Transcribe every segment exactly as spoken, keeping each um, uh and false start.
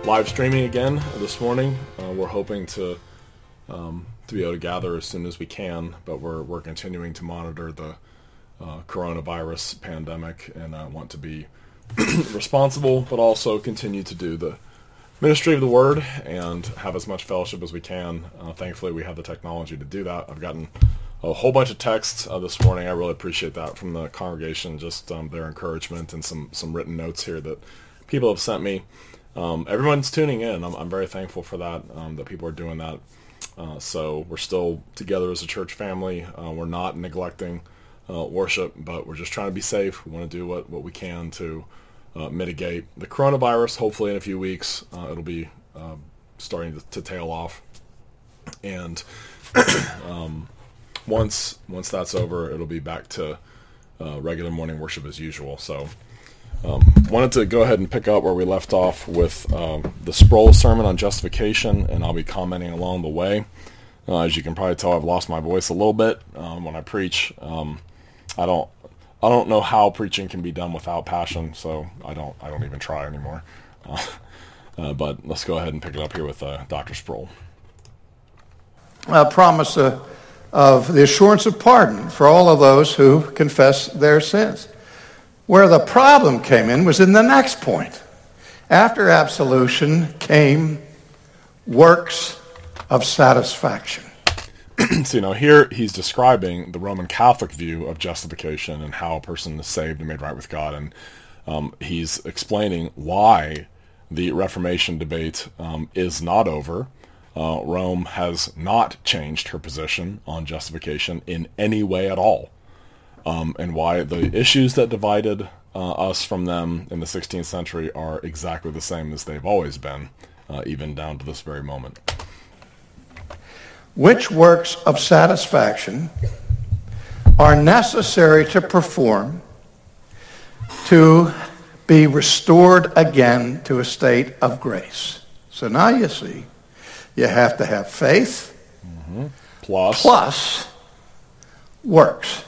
live streaming again this morning. Uh, we're hoping to um, to be able to gather as soon as we can, but we're we're continuing to monitor the uh, coronavirus pandemic and uh, want to be responsible, but also continue to do the ministry of the Word and have as much fellowship as we can. Uh, thankfully, we have the technology to do that. I've gotten a whole bunch of texts uh, this morning. I really appreciate that from the congregation, just um, their encouragement and some, some written notes here that people have sent me. Um, everyone's tuning in. I'm, I'm very thankful for that, um, that people are doing that. Uh, so we're still together as a church family. Uh, we're not neglecting uh, worship, but we're just trying to be safe. We want to do what, what we can to uh, mitigate the coronavirus. Hopefully in a few weeks, uh, it'll be uh, starting to, to tail off. And um, once once that's over, it'll be back to uh, regular morning worship as usual. So Um, wanted to go ahead and pick up where we left off with um, the Sproul sermon on justification, and I'll be commenting along the way. Uh, as you can probably tell, I've lost my voice a little bit um, when I preach. Um, I don't, I don't know how preaching can be done without passion, so I don't, I don't even try anymore. Uh, uh, but let's go ahead and pick it up here with uh, Doctor Sproul. A promise uh, of the assurance of pardon for all of those who confess their sins. Where the problem came in was in the next point. After absolution came works of satisfaction. So, you know, here he's describing the Roman Catholic view of justification and how a person is saved and made right with God. And um, he's explaining why the Reformation debate um, is not over. Uh, Rome has not changed her position on justification in any way at all. Um, and why the issues that divided uh, us from them in the sixteenth century are exactly the same as they've always been, uh, even down to this very moment. Which works of satisfaction are necessary to perform to be restored again to a state of grace. So now you see, you have to have faith mm-hmm. plus, plus works.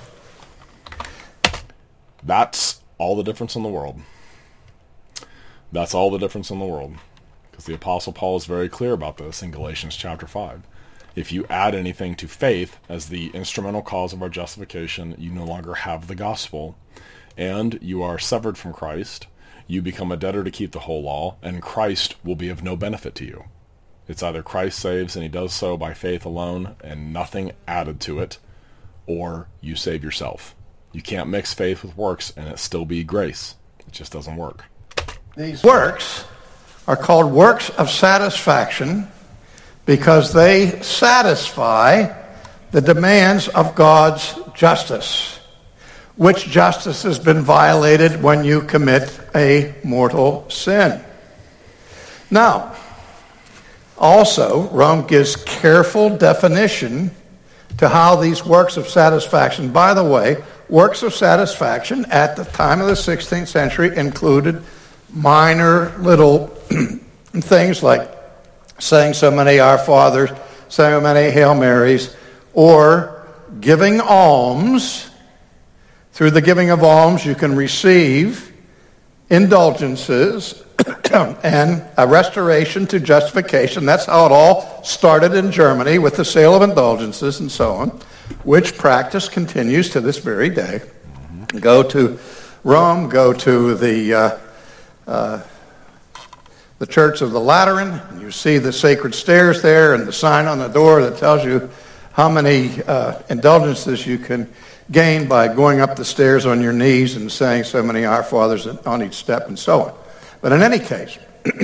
That's all the difference in the world. That's all the difference in the world. Because the Apostle Paul is very clear about this in Galatians chapter five. If you add anything to faith as the instrumental cause of our justification, you no longer have the gospel, and you are severed from Christ. You become a debtor to keep the whole law, and Christ will be of no benefit to you. It's either Christ saves, and he does so by faith alone, and nothing added to it, or you save yourself. You can't mix faith with works and it still be grace. It just doesn't work. These works are called works of satisfaction because they satisfy the demands of God's justice, which justice has been violated when you commit a mortal sin. Now, also, Rome gives careful definition to how these works of satisfaction, by the way, works of satisfaction at the time of the sixteenth century included minor little things like saying so many Our Fathers, saying so many Hail Marys, or giving alms. Through the giving of alms, you can receive indulgences and a restoration to justification. That's how it all started in Germany with the sale of indulgences and so on, which practice continues to this very day. Mm-hmm. Go to Rome, go to the uh, uh, the Church of the Lateran, and you see the sacred stairs there and the sign on the door that tells you how many uh, indulgences you can gain by going up the stairs on your knees and saying so many Our Fathers on each step and so on. But in any case,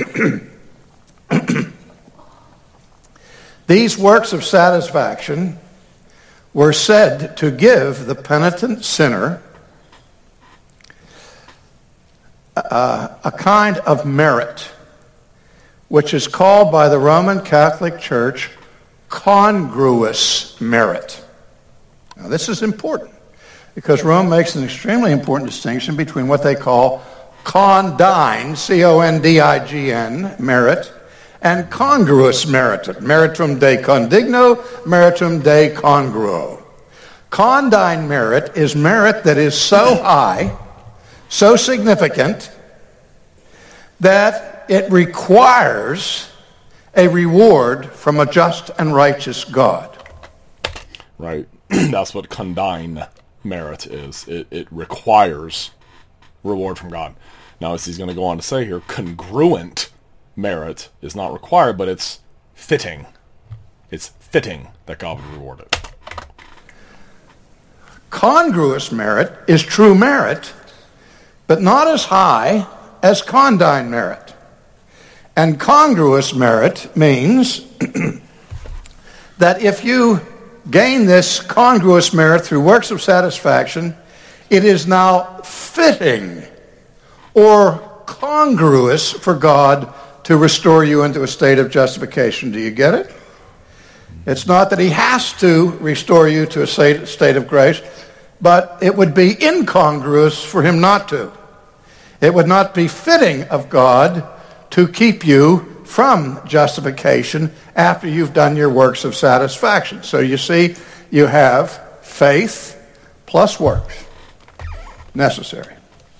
these works of satisfaction were said to give the penitent sinner a, a kind of merit, which is called by the Roman Catholic Church congruous merit. Now, this is important because Rome makes an extremely important distinction between what they call condign, C O N D I G N, merit, and congruous merit, meritum de condigno, meritum de congruo. Condign merit is merit that is so high, so significant, that it requires a reward from a just and righteous God. Right. That's what condign merit is. It, it requires reward from God. Now, as he's going to go on to say here, congruent merit is not required, but it's fitting. It's fitting that God would reward it. Congruous merit is true merit, but not as high as condign merit. And congruous merit means that if you gain this congruous merit through works of satisfaction, it is now fitting or congruous for God to restore you into a state of justification. Do you get it? It's not that he has to restore you to a state of grace, but it would be incongruous for him not to. It would not be fitting of God to keep you from justification after you've done your works of satisfaction. So you see, you have faith plus works necessary.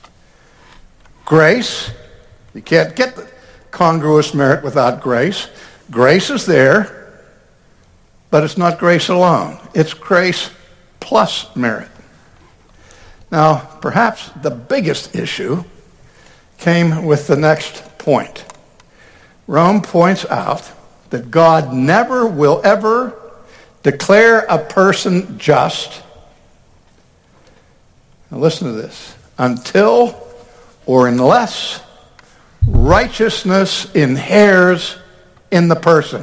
Grace, you can't get the congruous merit without grace. Grace is there, but it's not grace alone. It's grace plus merit. Now, perhaps the biggest issue came with the next point. Rome points out that God never will ever declare a person just, now listen to this, until or unless righteousness inheres in the person.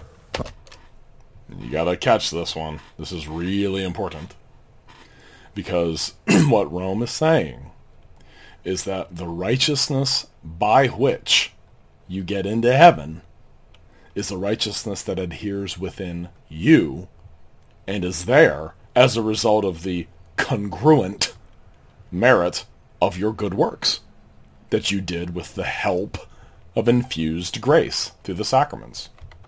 You got to catch this one. This is really important. Because what Rome is saying is that the righteousness by which you get into heaven is the righteousness that adheres within you and is there as a result of the congruent merit of your good works that you did with the help of infused grace through the sacraments.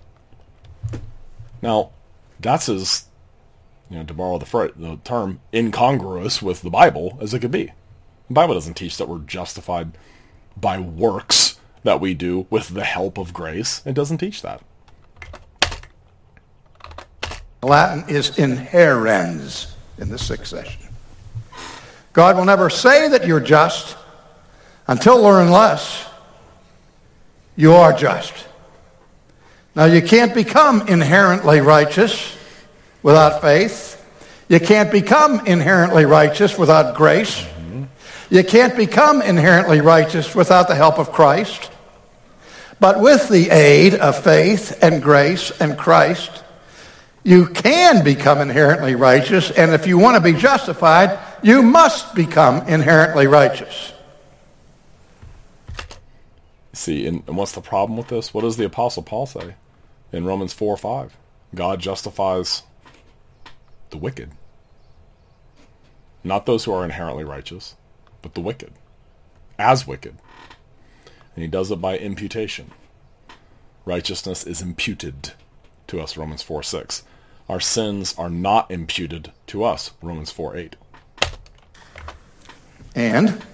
Now, that's as, you know, to borrow the, fr- the term, incongruous with the Bible as it could be. The Bible doesn't teach that we're justified by works that we do with the help of grace. It doesn't teach that. Latin is inherens in the sixth session. God will never say that you're just until or unless you are just. Now, you can't become inherently righteous without faith. You can't become inherently righteous without grace. Mm-hmm. You can't become inherently righteous without the help of Christ. But with the aid of faith and grace and Christ, you can become inherently righteous, and if you want to be justified, you must become inherently righteous. See, and, and what's the problem with this? What does the Apostle Paul say in Romans four five? God justifies the wicked. Not those who are inherently righteous, but the wicked. As wicked. And he does it by imputation. Righteousness is imputed to us, Romans four six. Our sins are not imputed to us, Romans four eight. And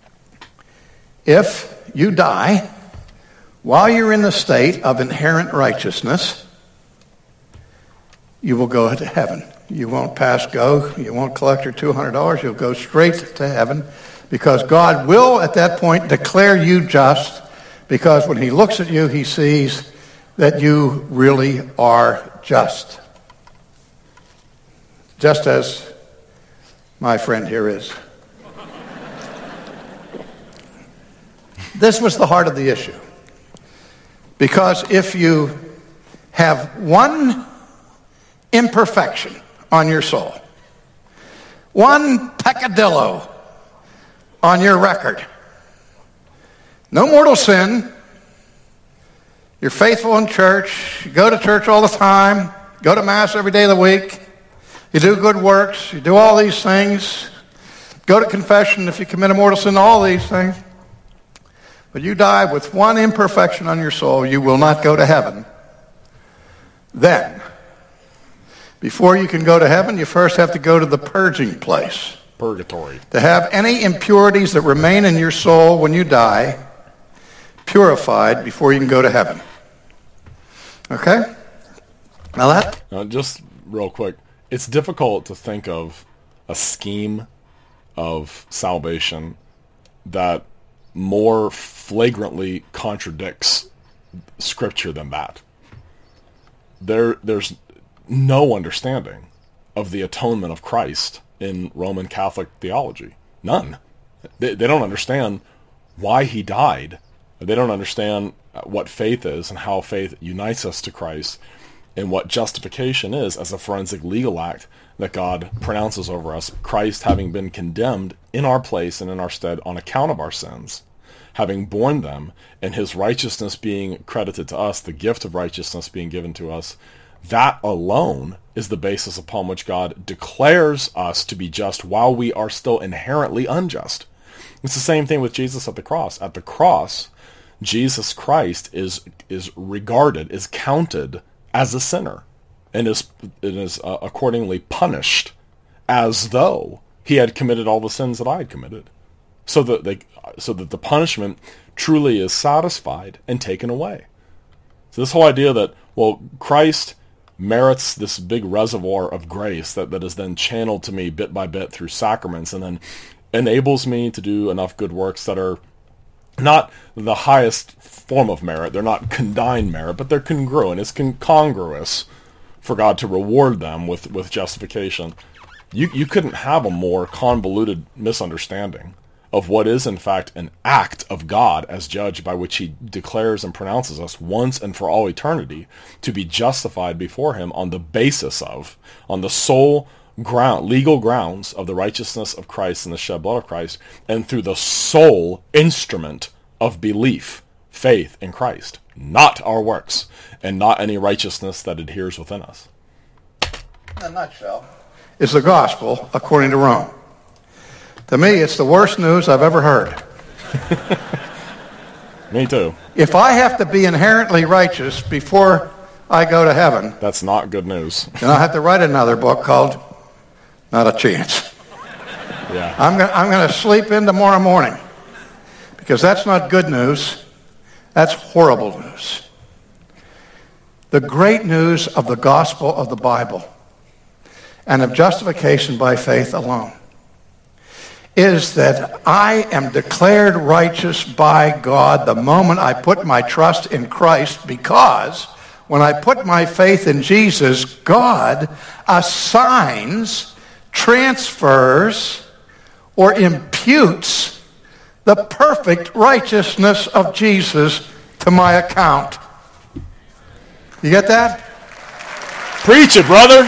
if you die while you're in the state of inherent righteousness, you will go to heaven. You won't pass go. You won't collect your two hundred dollars. You'll go straight to heaven because God will at that point declare you just, because when he looks at you, he sees that you really are just. Just as my friend here is. This was the heart of the issue. Because if you have one imperfection on your soul, one peccadillo on your record, no mortal sin, you're faithful in church, you go to church all the time, go to Mass every day of the week, you do good works, you do all these things, go to confession if you commit a mortal sin, all these things, but you die with one imperfection on your soul, you will not go to heaven. Then, before you can go to heaven, you first have to go to the purging place. Purgatory. To have any impurities that remain in your soul when you die purified before you can go to heaven. Okay? Now that? Now, just real quick, it's difficult to think of a scheme of salvation that more flagrantly contradicts Scripture than that. There, there's no understanding of the atonement of Christ in Roman Catholic theology. None. They, they don't understand why he died. They don't understand what faith is and how faith unites us to Christ, and what justification is as a forensic legal act that God pronounces over us, Christ having been condemned in our place and in our stead on account of our sins, having borne them, and his righteousness being credited to us, the gift of righteousness being given to us. That alone is the basis upon which God declares us to be just while we are still inherently unjust. It's the same thing with Jesus at the cross. At the cross, Jesus Christ is is regarded, is counted as a sinner, and is, and is uh, accordingly punished as though he had committed all the sins that I had committed. So that they, so that the punishment truly is satisfied and taken away. So this whole idea that, well, Christ merits this big reservoir of grace that, that is then channeled to me bit by bit through sacraments, and then enables me to do enough good works that are not the highest form of merit. They're not condign merit, but they're congruent. It's con- congruous for God to reward them with, with justification. You, you couldn't have a more convoluted misunderstanding of what is in fact an act of God as judge, by which he declares and pronounces us once and for all eternity to be justified before him on the basis of, on the sole ground, legal grounds of the righteousness of Christ and the shed blood of Christ, and through the sole instrument of belief, faith in Christ, not our works, and not any righteousness that adheres within us. In a nutshell, is the gospel according to Rome. To me, it's the worst news I've ever heard. Me too. If I have to be inherently righteous before I go to heaven, that's not good news. Then I'll have to write another book called Not a Chance. Yeah. I'm going I'm going to sleep in tomorrow morning, because that's not good news. That's horrible news. The great news of the gospel of the Bible and of justification by faith alone is that I am declared righteous by God the moment I put my trust in Christ, because when I put my faith in Jesus, God assigns, transfers, or imputes the perfect righteousness of Jesus to my account. You get that? Preach it, brother.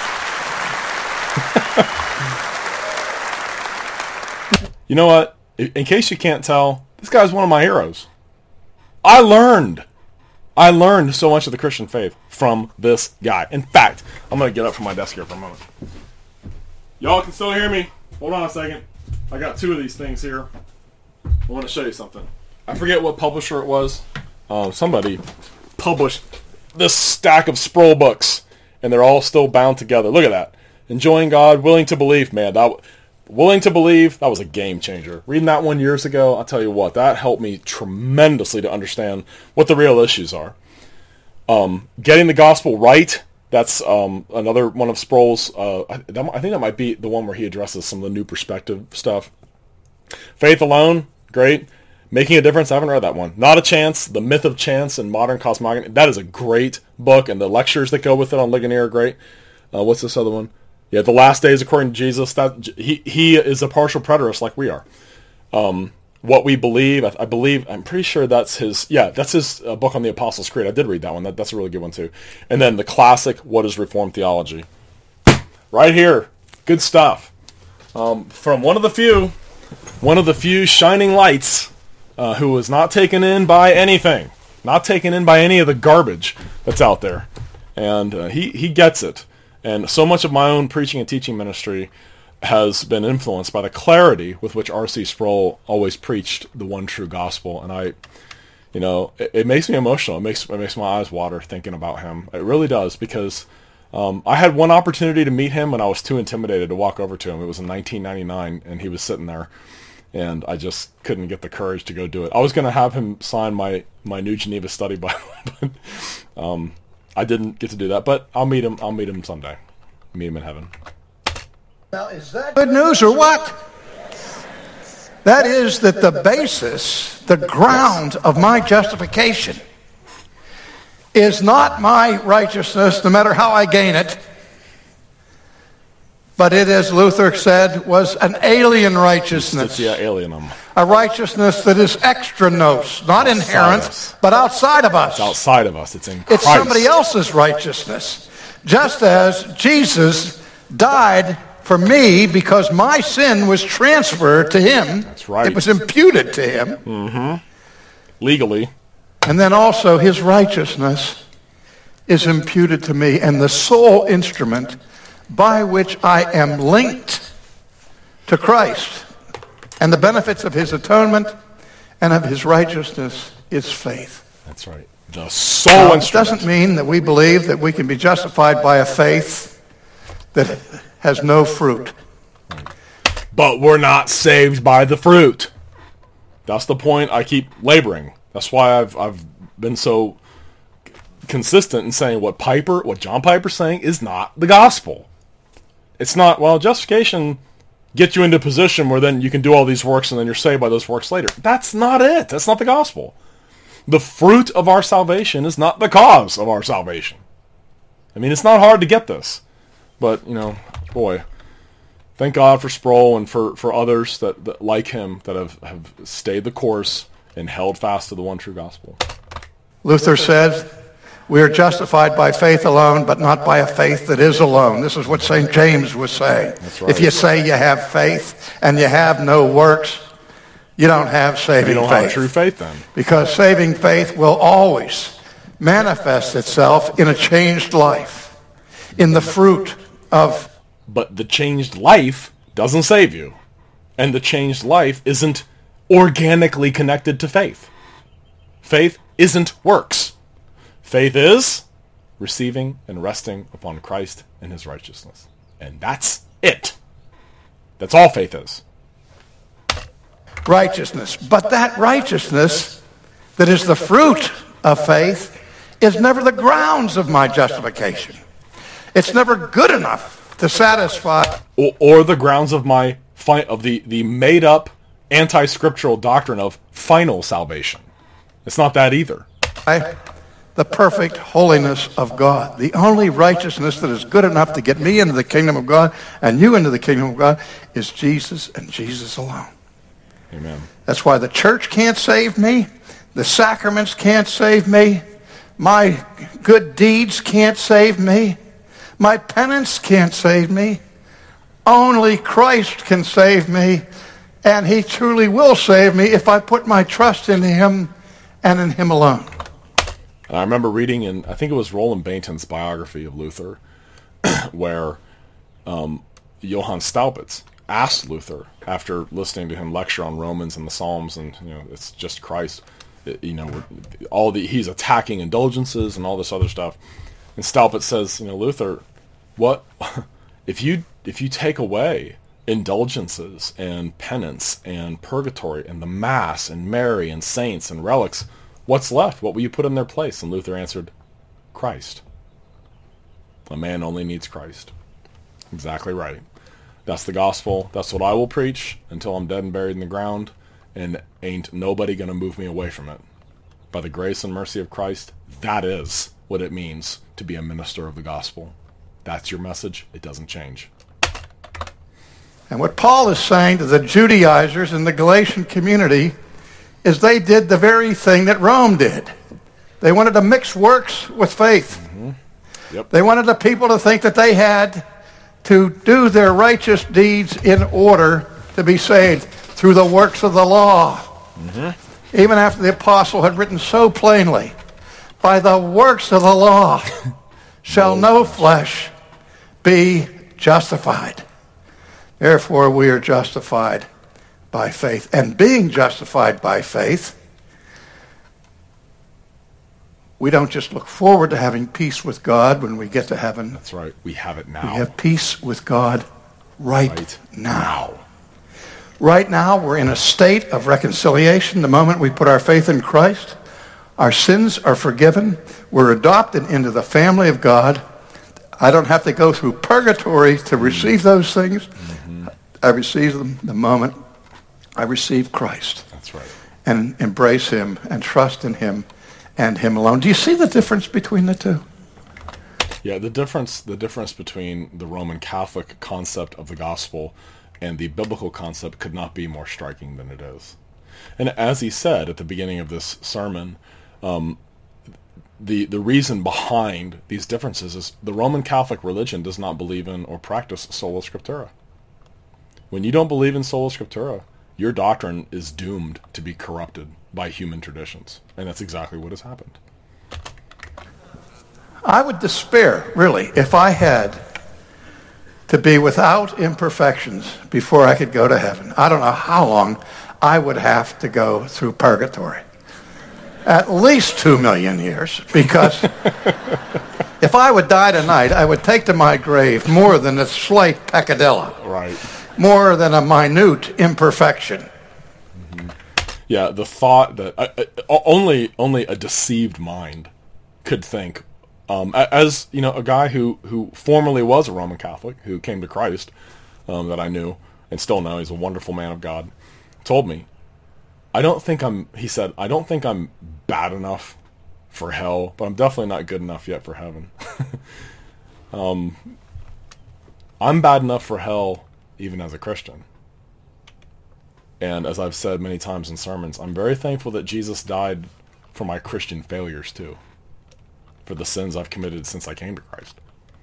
You know what? In case you can't tell, this guy's one of my heroes. I learned. I learned so much of the Christian faith from this guy. In fact, I'm going to get up from my desk here for a moment. Y'all can still hear me? Hold on a second. I got two of these things here. I want to show you something. I forget what publisher it was. Uh, somebody published this stack of Sproul books, and they're all still bound together. Look at that. Enjoying God, Willing to Believe. Man, that Willing to Believe, that was a game changer. Reading that one years ago, I'll tell you what, that helped me tremendously to understand what the real issues are. Um, Getting the Gospel Right, that's um, another one of Sproul's. Uh, I, I think that might be the one where he addresses some of the new perspective stuff. Faith Alone, great. Making a Difference, I haven't read that one. Not a Chance, The Myth of Chance and Modern Cosmogony. That is a great book, and the lectures that go with it on Ligonier are great. Uh, what's this other one? Yeah, The Last Days According to Jesus. That he he is a partial preterist like we are. Um, What We Believe, I, I believe, I'm pretty sure that's his, yeah, that's his uh, book on the Apostles' Creed. I did read that one. That, that's a really good one, too. And then the classic, What is Reformed Theology? Right here. Good stuff. Um, from one of the few, one of the few shining lights uh, who was not taken in by anything. Not taken in by any of the garbage that's out there. And uh, he, he gets it. And so much of my own preaching and teaching ministry has been influenced by the clarity with which R C Sproul always preached the one true gospel. And I, you know, it, it makes me emotional. It makes it makes my eyes water thinking about him. It really does, because um, I had one opportunity to meet him when I was too intimidated to walk over to him. It was in nineteen ninety-nine, and he was sitting there. and I just couldn't get the courage to go do it. I was going to have him sign my, my New Geneva Study Bible, but um, I didn't get to do that. But I'll meet him. I'll meet him someday. Meet him in heaven. Now, is that good news or what? That is that the basis, the ground of my justification is not my righteousness, no matter how I gain it, but it, as Luther said, was an alien righteousness. Yeah, alienum. A righteousness that is extra nos, not inherent, but outside of us. It's outside of us. It's in Christ. It's somebody else's righteousness. Just as Jesus died for me because my sin was transferred to him. That's right. It was imputed to him. Mm-hmm. Legally. And then also his righteousness is imputed to me, and the sole instrument by which I am linked to Christ and the benefits of his atonement and of his righteousness is faith. That's right. The sole Now, instrument. it doesn't mean that we believe that we can be justified by a faith that has no fruit. But we're not saved by the fruit. That's the point I keep laboring. That's why I've I've been so consistent in saying what Piper, what John Piper's saying is not the gospel. It's not, well, justification gets you into a position where then you can do all these works and then you're saved by those works later. That's not it. That's not the gospel. The fruit of our salvation is not the cause of our salvation. I mean, it's not hard to get this. But, you know, boy, thank God for Sproul and for, for others that, that like him that have, have stayed the course and held fast to the one true gospel. Luther said, we are justified by faith alone, but not by a faith that is alone. This is what Saint James was saying. That's right. If you say you have faith and you have no works, you don't have saving You don't faith. have true faith then. Because saving faith will always manifest itself in a changed life, in the fruit of... But the changed life doesn't save you. And the changed life isn't organically connected to faith. Faith isn't works. Faith is receiving and resting upon Christ and his righteousness. And that's it. That's all faith is. righteousness. But that righteousness that is the fruit of faith is never the grounds of my justification. It's never good enough to satisfy. Or, or the grounds of my fi- of the, the made-up anti-scriptural doctrine of final salvation. It's not that either. I, the perfect holiness of God. The only righteousness that is good enough to get me into the kingdom of God and you into the kingdom of God is Jesus and Jesus alone. Amen. That's why the church can't save me. The sacraments can't save me. My good deeds can't save me. My penance can't save me. Only Christ can save me. And he truly will save me if I put my trust in him and in him alone. And I remember reading in, I think it was Roland Bainton's biography of Luther, where um, Johann Staupitz asked Luther, after listening to him lecture on Romans and the Psalms, and you know, it's just Christ, it, you know, all the he's attacking indulgences and all this other stuff. And Staupitz says, you know, Luther, what if you if you take away indulgences and penance and purgatory and the Mass and Mary and saints and relics, what's left? What will you put in their place? And Luther answered, Christ. A man only needs Christ. Exactly right. That's the gospel. That's what I will preach until I'm dead and buried in the ground, and ain't nobody going to move me away from it. By the grace and mercy of Christ, that is what it means to be a minister of the gospel. That's your message. It doesn't change. And what Paul is saying to the Judaizers in the Galatian community is they did the very thing that Rome did. They wanted to mix works with faith. Mm-hmm. Yep. They wanted the people to think that they had to do their righteous deeds in order to be saved through the works of the law. Mm-hmm. Even after the apostle had written so plainly, by the works of the law shall no flesh be justified. Therefore, we are justified by faith. And being justified by faith, we don't just look forward to having peace with God when we get to heaven. That's right. We have it now. We have peace with God right, right now. Right now, we're in a state of reconciliation. The moment we put our faith in Christ, our sins are forgiven. We're adopted into the family of God. I don't have to go through purgatory to receive those things. Mm-hmm. I receive them the moment I receive Christ. That's right. And embrace him and trust in him and him alone. Do you see the difference between the two? Yeah, the difference the difference between the Roman Catholic concept of the gospel and the biblical concept could not be more striking than it is. And as he said at the beginning of this sermon, um, the the reason behind these differences is the Roman Catholic religion does not believe in or practice sola scriptura. When you don't believe in sola scriptura, your doctrine is doomed to be corrupted by human traditions. And that's exactly what has happened. I would despair, really, if I had to be without imperfections before I could go to heaven. I don't know how long I would have to go through purgatory. At least two million years, because if I would die tonight, I would take to my grave more than a slight peccadilla. Right. More than a minute imperfection. Mm-hmm. Yeah, the thought that uh, uh, only only a deceived mind could think. Um, as you know, a guy who, who formerly was a Roman Catholic, who came to Christ, um, that I knew and still know, he's a wonderful man of God, told me, I don't think I'm, he said, I don't think I'm bad enough for hell, but I'm definitely not good enough yet for heaven. um, I'm bad enough for hell even as a Christian. And as I've said many times in sermons, I'm very thankful that Jesus died for my Christian failures too. For the sins I've committed since I came to Christ.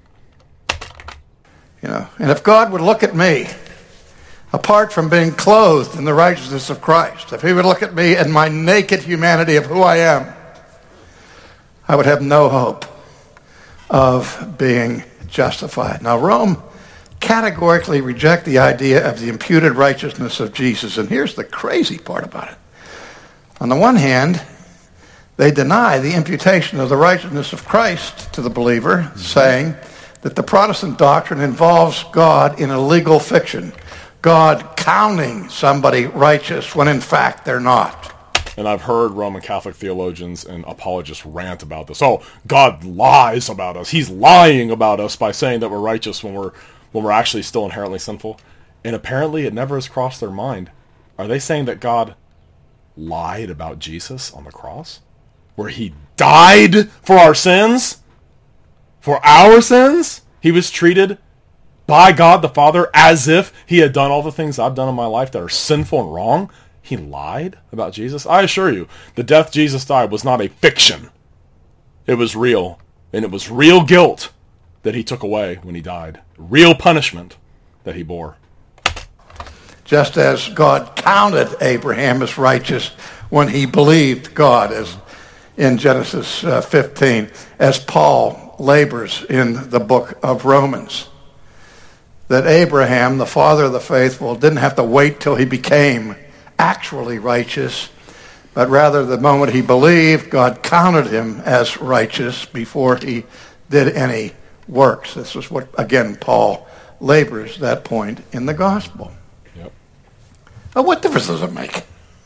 You know, and if God would look at me, apart from being clothed in the righteousness of Christ, if he would look at me and my naked humanity of who I am, I would have no hope of being justified. Now, Rome categorically reject the idea of the imputed righteousness of Jesus, and here's the crazy part about it. On the one hand, they deny the imputation of the righteousness of Christ to the believer, mm-hmm. saying that the Protestant doctrine involves God in a legal fiction, God counting somebody righteous when in fact they're not. And I've heard Roman Catholic theologians and apologists rant about this. Oh, God lies about us. He's lying about us by saying that we're righteous when we're when we're actually still inherently sinful. And apparently it never has crossed their mind. Are they saying that God lied about Jesus on the cross? Where he died for our sins? For our sins? He was treated by God the Father as if he had done all the things I've done in my life that are sinful and wrong. He lied about Jesus. I assure you, the death Jesus died was not a fiction. It was real. And it was real guilt that he took away when he died. Real punishment that he bore. Just as God counted Abraham as righteous when he believed God, as in Genesis uh, fifteen, as Paul labors in the book of Romans. That Abraham, the father of the faithful, didn't have to wait till he became actually righteous, but rather the moment he believed, God counted him as righteous before he did any works. This is what, again, Paul labors that point in the gospel. Yep. Now, what difference does it make?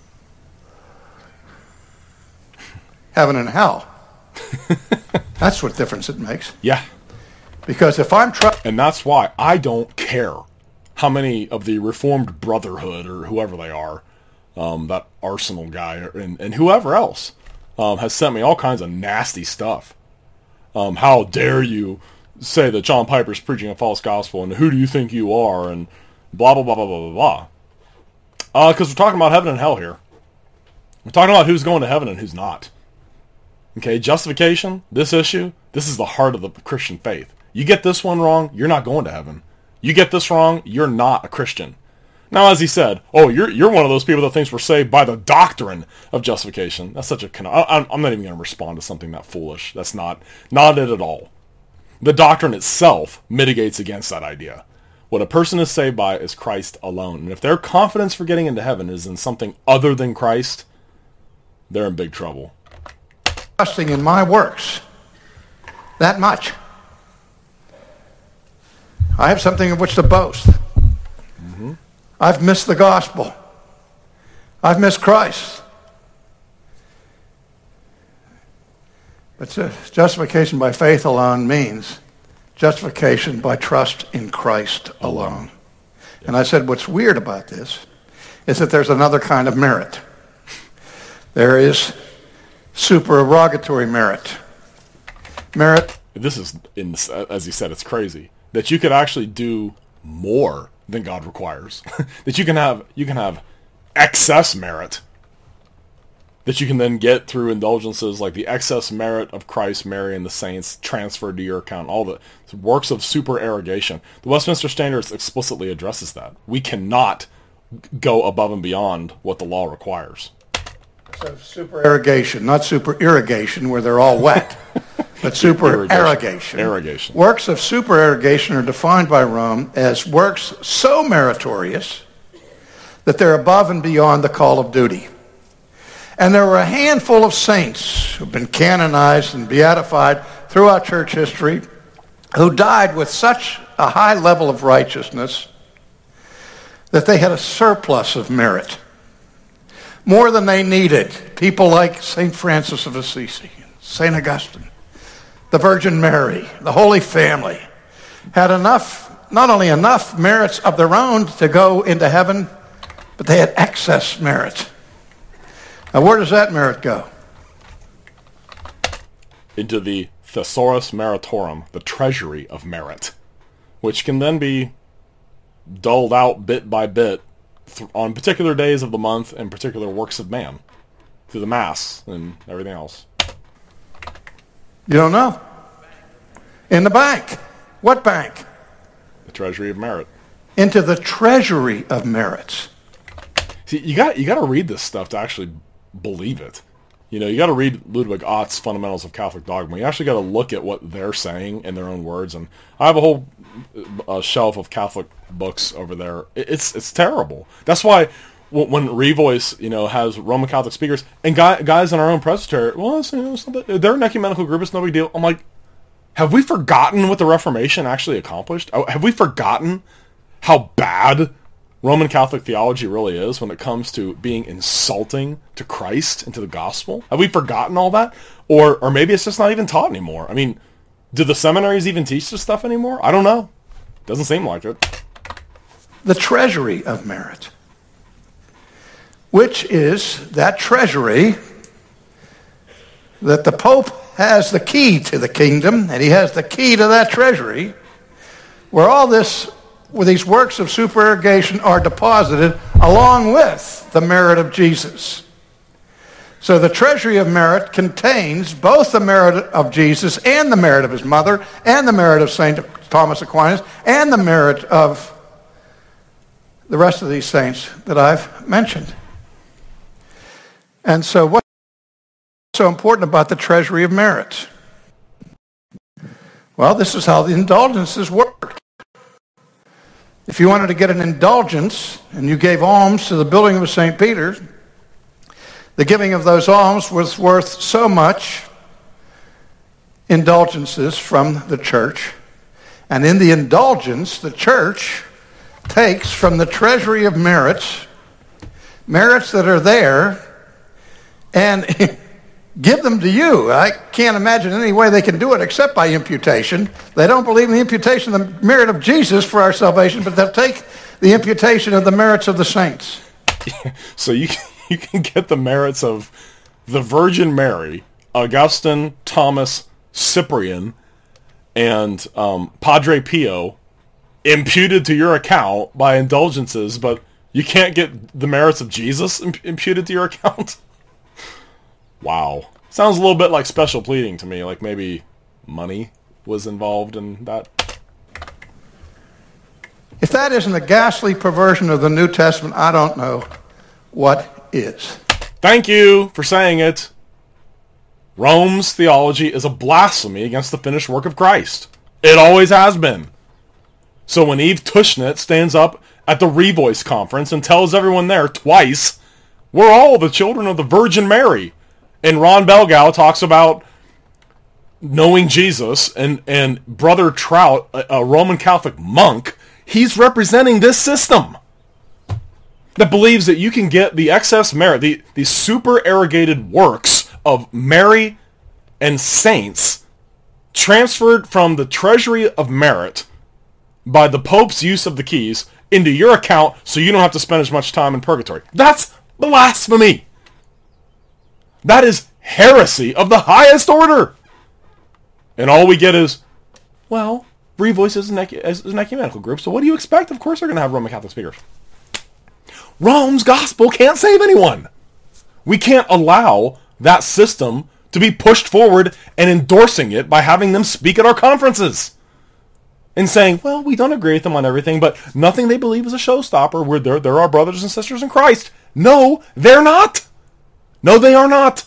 Heaven and hell. That's what difference it makes. Yeah. Because if I'm trying... And that's why I don't care how many of the Reformed Brotherhood or whoever they are, um, that Arsenal guy and, and whoever else, um, has sent me all kinds of nasty stuff. Um, how dare you say that John Piper's preaching a false gospel, and who do you think you are, and blah, blah, blah, blah, blah, blah, blah. Uh, because we're talking about heaven and hell here. We're talking about who's going to heaven and who's not. Okay, justification, this issue, this is the heart of the Christian faith. You get this one wrong, you're not going to heaven. You get this wrong, you're not a Christian. Now, as he said, oh, you're you're one of those people that thinks we're saved by the doctrine of justification. That's such a... I, I'm not even going to respond to something that foolish. That's not, not it at all. The doctrine itself mitigates against that idea. What a person is saved by is Christ alone. And if their confidence for getting into heaven is in something other than Christ, they're in big trouble. Trusting in my works that much. I have something of which to boast. Mm-hmm. I've missed the gospel. I've missed Christ. But justification by faith alone means justification by trust in Christ alone. And I said what's weird about this is that there's another kind of merit. There is supererogatory merit. Merit. This is, in, as you said, it's crazy that you could actually do more than God requires. That you can have you can have excess merit that you can then get through indulgences like the excess merit of Christ, Mary, and the saints transferred to your account. All the works of supererogation. The Westminster Standards explicitly addresses that. We cannot go above and beyond what the law requires. So supererogation, not super irrigation where they're all wet, but supererogation. Irrigation. Works of supererogation are defined by Rome as works so meritorious that they're above and beyond the call of duty. And there were a handful of saints who've been canonized and beatified throughout church history who died with such a high level of righteousness that they had a surplus of merit, more than they needed. People like Saint Francis of Assisi, Saint Augustine, the Virgin Mary, the Holy Family, had enough, not only enough merits of their own to go into heaven, but they had excess merit. Now, where does that merit go? Into the thesaurus meritorum, the treasury of merit, which can then be doled out bit by bit th- on particular days of the month and particular works of man, through the Mass and everything else. You don't know? In the bank. What bank? The treasury of merit. Into the treasury of merits. See, you got you got to read this stuff to actually believe it. You know, you got to read Ludwig Ott's Fundamentals of Catholic Dogma. You actually got to look at what they're saying in their own words. And I have a whole uh, shelf of Catholic books over there. It's it's terrible. That's why when Revoice, you know, has Roman Catholic speakers and guy, guys in our own presbytery, well, it's, you know, it's not that, they're an ecumenical group. It's no big deal. I'm like, have we forgotten what the Reformation actually accomplished? Have we forgotten how bad Roman Catholic theology really is when it comes to being insulting to Christ and to the gospel? Have we forgotten all that? Or or maybe it's just not even taught anymore. I mean, do the seminaries even teach this stuff anymore? I don't know. Doesn't seem like it. The treasury of merit, which is that treasury that the Pope has the key to the kingdom, and he has the key to that treasury, where all this where these works of supererogation are deposited along with the merit of Jesus. So the treasury of merit contains both the merit of Jesus and the merit of his mother and the merit of Saint Thomas Aquinas and the merit of the rest of these saints that I've mentioned. And so what's so important about the treasury of merit? Well, this is how the indulgences worked. If you wanted to get an indulgence and you gave alms to the building of Saint Peter's, the giving of those alms was worth so much indulgences from the church. And in the indulgence, the church takes from the treasury of merits, merits that are there, and give them to you. I can't imagine any way they can do it except by imputation. They don't believe in the imputation of the merit of Jesus for our salvation, but they'll take the imputation of the merits of the saints. So you can, you can get the merits of the Virgin Mary, Augustine, Thomas, Cyprian, and um, Padre Pio imputed to your account by indulgences, but you can't get the merits of Jesus imp- imputed to your account? Wow. Sounds a little bit like special pleading to me, like maybe money was involved in that. If that isn't a ghastly perversion of the New Testament, I don't know what is. Thank you for saying it. Rome's theology is a blasphemy against the finished work of Christ. It always has been. So when Eve Tushnet stands up at the Revoice conference and tells everyone there twice, we're all the children of the Virgin Mary, and Ron Belgau talks about knowing Jesus, and, and Brother Trout, a, a Roman Catholic monk, he's representing this system. that believes that you can get the excess merit, the, the super arrogated works of Mary and saints transferred from the treasury of merit by the Pope's use of the keys into your account so you don't have to spend as much time in purgatory. That's blasphemy. That is heresy of the highest order. And all we get is, well, Revoice is an, is an ecumenical group, so what do you expect? Of course they're going to have Roman Catholic speakers. Rome's gospel can't save anyone. We can't allow that system to be pushed forward and endorsing it by having them speak at our conferences. And saying, well, we don't agree with them on everything, but nothing they believe is a showstopper. We're, they're, they're our brothers and sisters in Christ. No, they're not. No, they are not.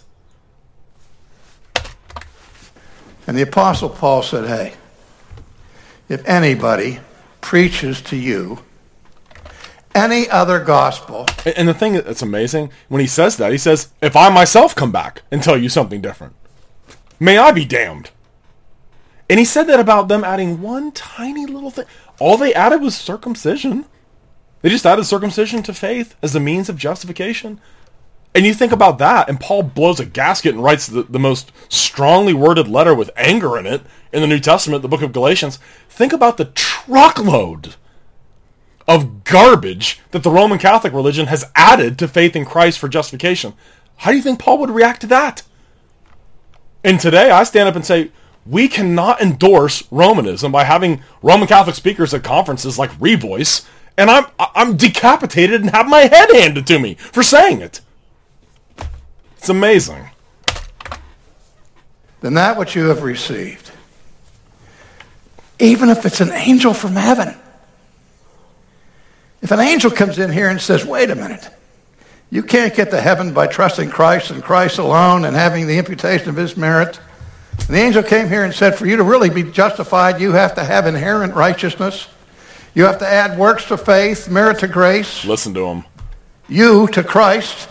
And the Apostle Paul said, hey, if anybody preaches to you any other gospel... And, and the thing that's amazing, when he says that, he says, if I myself come back and tell you something different, may I be damned. And he said that about them adding one tiny little thing. All they added was circumcision. They just added circumcision to faith as a means of justification. And you think about that, and Paul blows a gasket and writes the, the most strongly worded letter with anger in it in the New Testament, the book of Galatians. Think about the truckload of garbage that the Roman Catholic religion has added to faith in Christ for justification. How do you think Paul would react to that? And today I stand up and say, we cannot endorse Romanism by having Roman Catholic speakers at conferences like Revoice, and I'm I'm decapitated and have my head handed to me for saying it. It's amazing. Then that which you have received, even if it's an angel from heaven, if an angel comes in here and says, wait a minute, you can't get to heaven by trusting Christ and Christ alone and having the imputation of his merit. And the angel came here and said, for you to really be justified, you have to have inherent righteousness. You have to add works to faith, merit to grace. Listen to him. You to Christ.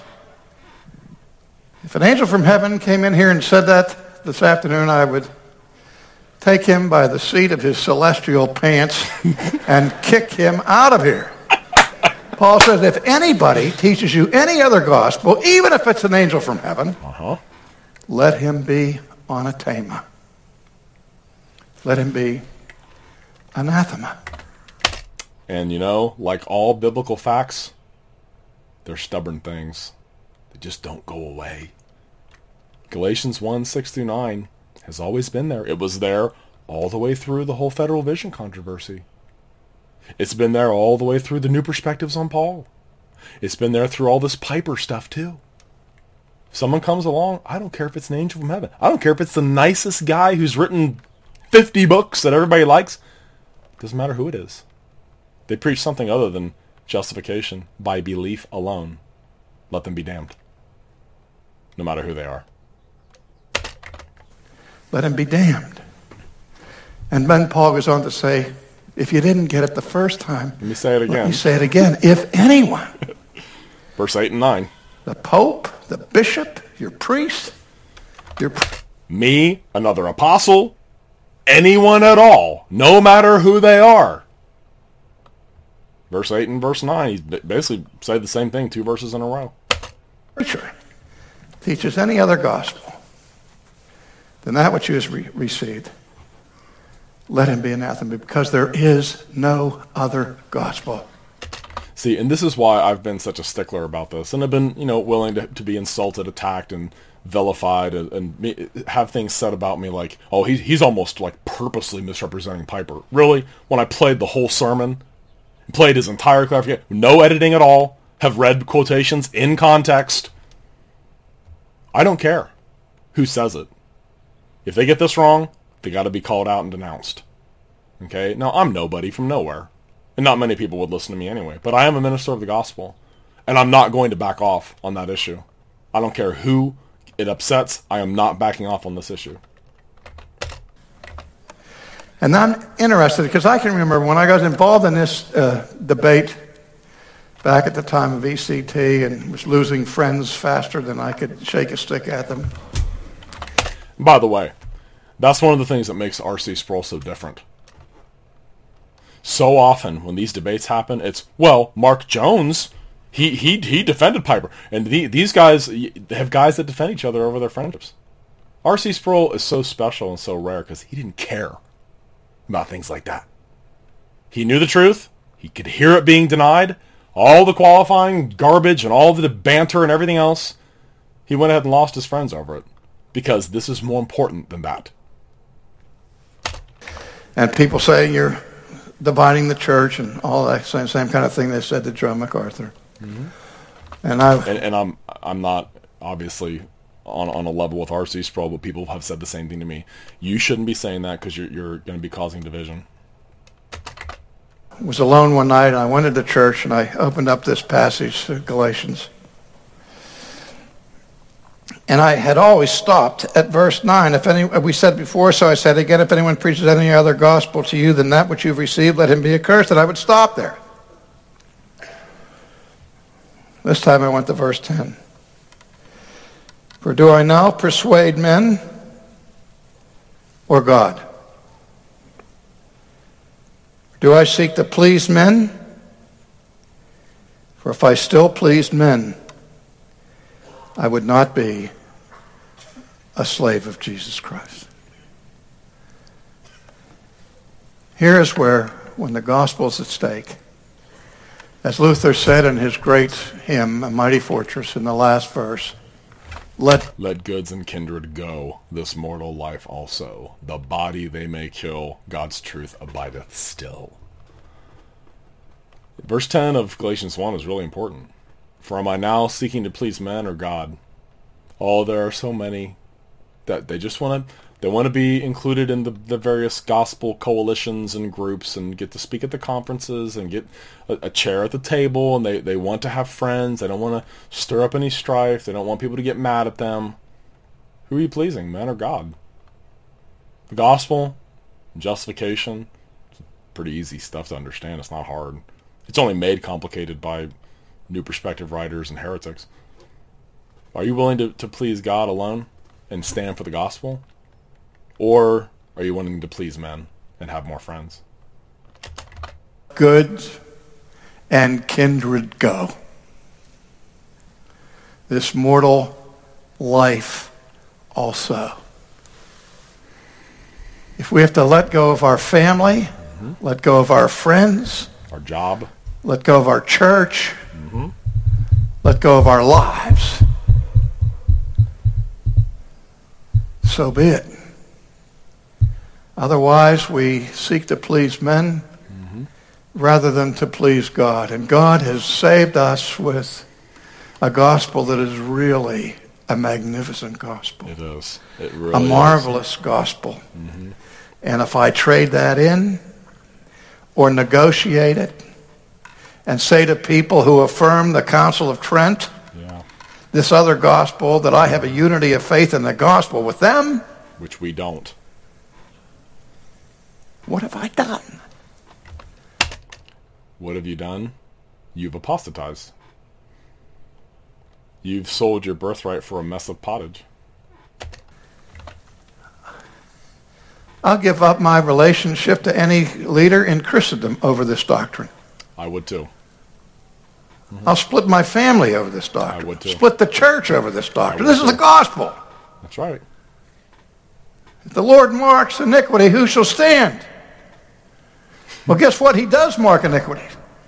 If an angel from heaven came in here and said that this afternoon, I would take him by the seat of his celestial pants and kick him out of here. Paul says, if anybody teaches you any other gospel, even if it's an angel from heaven, uh-huh. let him be anathema. Let him be anathema. And you know, like all biblical facts, they're stubborn things. They just don't go away. Galatians one, six through nine has always been there. It was there all the way through the whole Federal Vision controversy. It's been there all the way through the new perspectives on Paul. It's been there through all this Piper stuff too. If someone comes along, I don't care if it's an angel from heaven. I don't care if it's the nicest guy who's written fifty books that everybody likes. Doesn't matter who it is. They preach something other than justification by belief alone. Let them be damned. No matter who they are. Let him be damned. And then Paul goes on to say, if you didn't get it the first time, let me say it again. Let me say it again. If anyone, verse eight and nine, the Pope, the bishop, your priest, your me, another apostle, anyone at all, no matter who they are. Verse eight and verse nine, he basically said the same thing two verses in a row. Preacher teaches any other gospel than that which you have re- received, let him be anathema, because there is no other gospel. See, and this is why I've been such a stickler about this, and I've been, you know, willing to, to be insulted, attacked, and vilified, and, and me, have things said about me like, oh, he, he's almost like purposely misrepresenting Piper. Really? When I played the whole sermon, played his entire clarification, no editing at all, have read quotations in context. I don't care who says it. If they get this wrong, they got to be called out and denounced. Okay? Now, I'm nobody from nowhere. And not many people would listen to me anyway. But I am a minister of the gospel. And I'm not going to back off on that issue. I don't care who it upsets. I am not backing off on this issue. And I'm interested, because I can remember when I got involved in this uh, debate back at the time of E C T and was losing friends faster than I could shake a stick at them. By the way, that's one of the things that makes R C Sproul so different. So often when these debates happen, it's, well, Mark Jones He he he defended Piper, and the, these guys have guys that defend each other over their friendships. R C Sproul is so special and so rare because he didn't care about things like that. He knew the truth. He could hear it being denied. All the qualifying garbage and all the banter and everything else. He went ahead and lost his friends over it because this is more important than that. And people say you're dividing the church and all that same, same kind of thing they said to John MacArthur. Mm-hmm. And I and, and I'm I'm not obviously on on a level with R C Sproul, but people have said the same thing to me. You shouldn't be saying that because you're you're going to be causing division. was alone one night and I went into church and I opened up this passage, Galatians. And I had always stopped at verse nine. If any, we said before, so I said again, if anyone preaches any other gospel to you than that which you've received, let him be accursed. And I would stop there. This time I went to verse ten. For do I now persuade men or God? Do I seek to please men? For if I still pleased men, I would not be a slave of Jesus Christ. Here is where, when the gospel is at stake, as Luther said in his great hymn, A Mighty Fortress, in the last verse, Let, Let goods and kindred go, this mortal life also. The body they may kill, God's truth abideth still. Verse ten of Galatians one is really important. For am I now seeking to please men or God? Oh, there are so many that they just want to they want to be included in the, the various gospel coalitions and groups and get to speak at the conferences and get a, a chair at the table, and they, they want to have friends. They don't want to stir up any strife. They don't want people to get mad at them. Who are you pleasing, men or God? The gospel, justification, pretty easy stuff to understand. It's not hard. It's only made complicated by New Perspective writers and heretics. Are you willing to, to please God alone and stand for the gospel? Or are you wanting to please men and have more friends? goods and kindred go. This mortal life also. If we have to let go of our family, mm-hmm. let go of our friends, our job, let go of our church, mm-hmm. let go of our lives, so be it. Otherwise, we seek to please men mm-hmm. rather than to please God. And God has saved us with a gospel that is really a magnificent gospel. It is. It really a marvelous is. gospel. Mm-hmm. And if I trade that in or negotiate it and say to people who affirm the Council of Trent, yeah. this other gospel, that I have a unity of faith in the gospel with them, which we don't. What have I done? What have you done? You've apostatized. You've sold your birthright for a mess of pottage. I'll give up my relationship to any leader in Christendom over this doctrine. I would too. Mm-hmm. I'll split my family over this doctrine. I would too. Split the church over this doctrine. This too. is the gospel. That's right. If the Lord marks iniquity, who shall stand? Well, guess what? He does mark iniquity.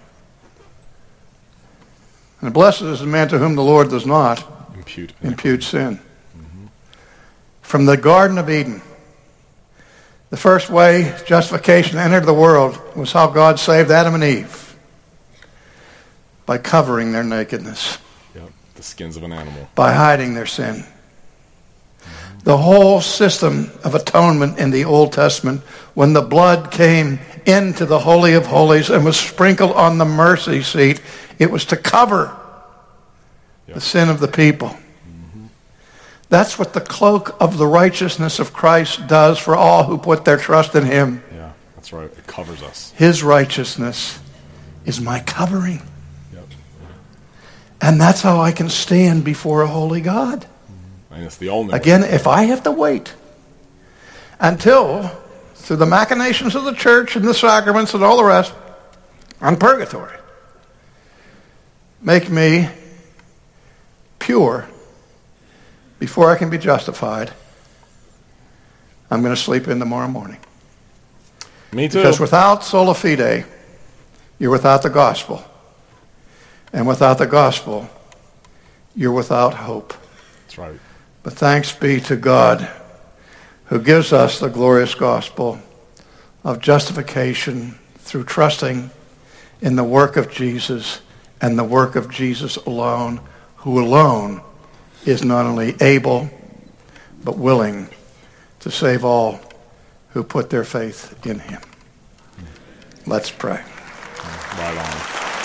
And blessed is the man to whom the Lord does not impute, impute sin. Mm-hmm. From the Garden of Eden, the first way justification entered the world was how God saved Adam and Eve. By covering their nakedness. Yep, the skins of an animal. By hiding their sin. Mm-hmm. The whole system of atonement in the Old Testament, when the blood came into the Holy of Holies and was sprinkled on the mercy seat, it was to cover yep. the sin of the people. Mm-hmm. That's what the cloak of the righteousness of Christ does for all who put their trust in him. Yeah, that's right. It covers us. His righteousness is my covering. Yep. And that's how I can stand before a holy God. Mm-hmm. And it's the only Again, way. if I have to wait until, through the machinations of the church and the sacraments and all the rest, I'm purgatory. make me pure before I can be justified, I'm going to sleep in tomorrow morning. Me too. Because without sola fide, you're without the gospel. And without the gospel, you're without hope. That's right. But thanks be to God who gives us the glorious gospel of justification through trusting in the work of Jesus and the work of Jesus alone, who alone is not only able but willing to save all who put their faith in him. Let's pray. Right on.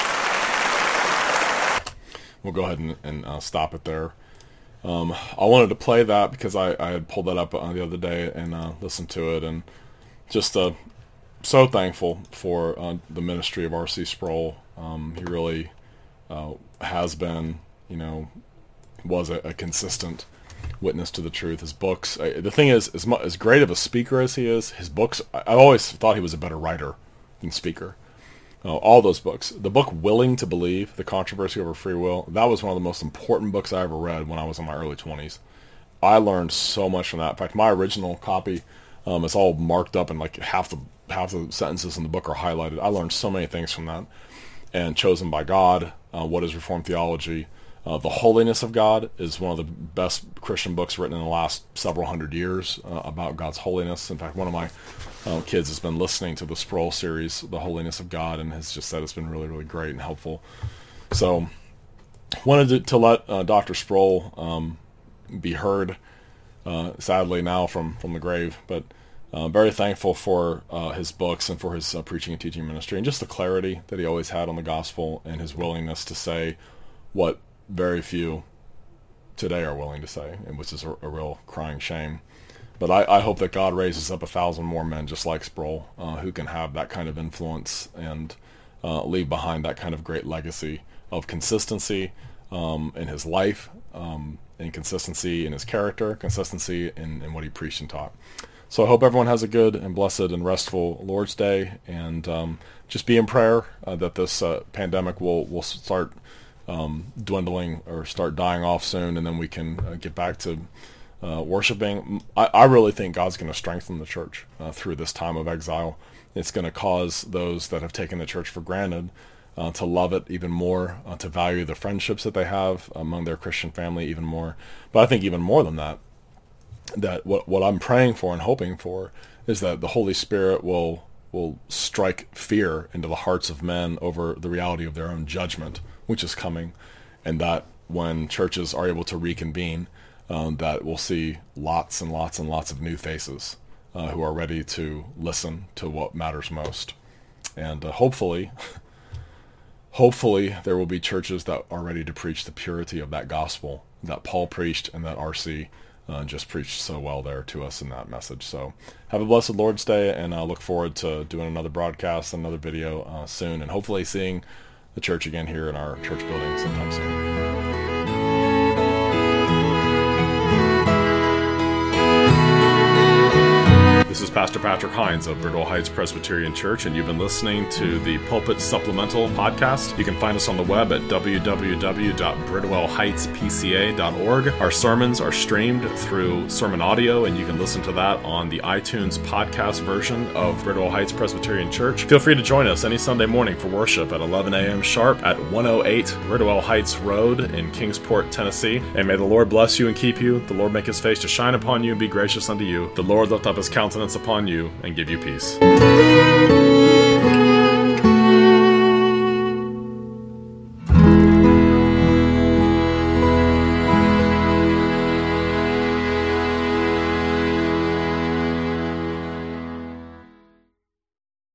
We'll go ahead and, and uh, stop it there. Um, I wanted to play that because I, I had pulled that up uh, the other day and uh, listened to it, and just uh, so thankful for uh, the ministry of R C Sproul. Um, he really uh, has been, you know, was a, a consistent witness to the truth. His books, I, the thing is, as, much, as great of a speaker as he is, his books, I, I've always thought he was a better writer than speaker. Uh, all those books. The book Willing to Believe, The Controversy Over Free Will, that was one of the most important books I ever read when I was in my early twenties. I learned so much from that. In fact, my original copy, um, it's all marked up and like half the half the sentences in the book are highlighted. I learned so many things from that. And Chosen by God, uh, What is Reformed Theology? Uh, the Holiness of God is one of the best Christian books written in the last several hundred years uh, about God's holiness. In fact, one of my uh, kids has been listening to the Sproul series, The Holiness of God, and has just said it's been really, really great and helpful. So, wanted to, to let uh, Doctor Sproul um, be heard, uh, sadly now from, from the grave, but uh, very thankful for uh, his books and for his uh, preaching and teaching ministry, and just the clarity that he always had on the gospel and his willingness to say what very few today are willing to say, and which is a, a real crying shame. But I, I hope that God raises up a thousand more men just like Sproul, uh, who can have that kind of influence and uh, leave behind that kind of great legacy of consistency um, in his life, um, and consistency in his character, consistency in, in what he preached and taught. So I hope everyone has a good and blessed and restful Lord's Day, and um, just be in prayer uh, that this uh, pandemic will, will start Um, dwindling or start dying off soon, and then we can uh, get back to uh, worshiping. I, I really think God's going to strengthen the church uh, through this time of exile. It's going to cause those that have taken the church for granted uh, to love it even more, uh, to value the friendships that they have among their Christian family even more. But I think even more than that, that what, what I'm praying for and hoping for is that the Holy Spirit will will strike fear into the hearts of men over the reality of their own judgment, which is coming, and that when churches are able to reconvene, um, that we'll see lots and lots and lots of new faces uh, who are ready to listen to what matters most. And uh, hopefully, hopefully there will be churches that are ready to preach the purity of that gospel that Paul preached and that R C uh, just preached so well there to us in that message. So have a blessed Lord's Day, and I look forward to doing another broadcast, another video uh, soon, and hopefully seeing the church again here in our church building sometime soon. This is Pastor Patrick Hines of Bridwell Heights Presbyterian Church, and you've been listening to the Pulpit Supplemental podcast. You can find us on the web at w w w dot bridwell heights p c a dot org. Our sermons are streamed through Sermon Audio, and you can listen to that on the iTunes podcast version of Bridwell Heights Presbyterian Church. Feel free to join us any Sunday morning for worship at eleven a.m. sharp at one oh eight Bridwell Heights Road in Kingsport, Tennessee. And may the Lord bless you and keep you. The Lord make his face to shine upon you and be gracious unto you. The Lord lift up his countenance upon you and give you peace.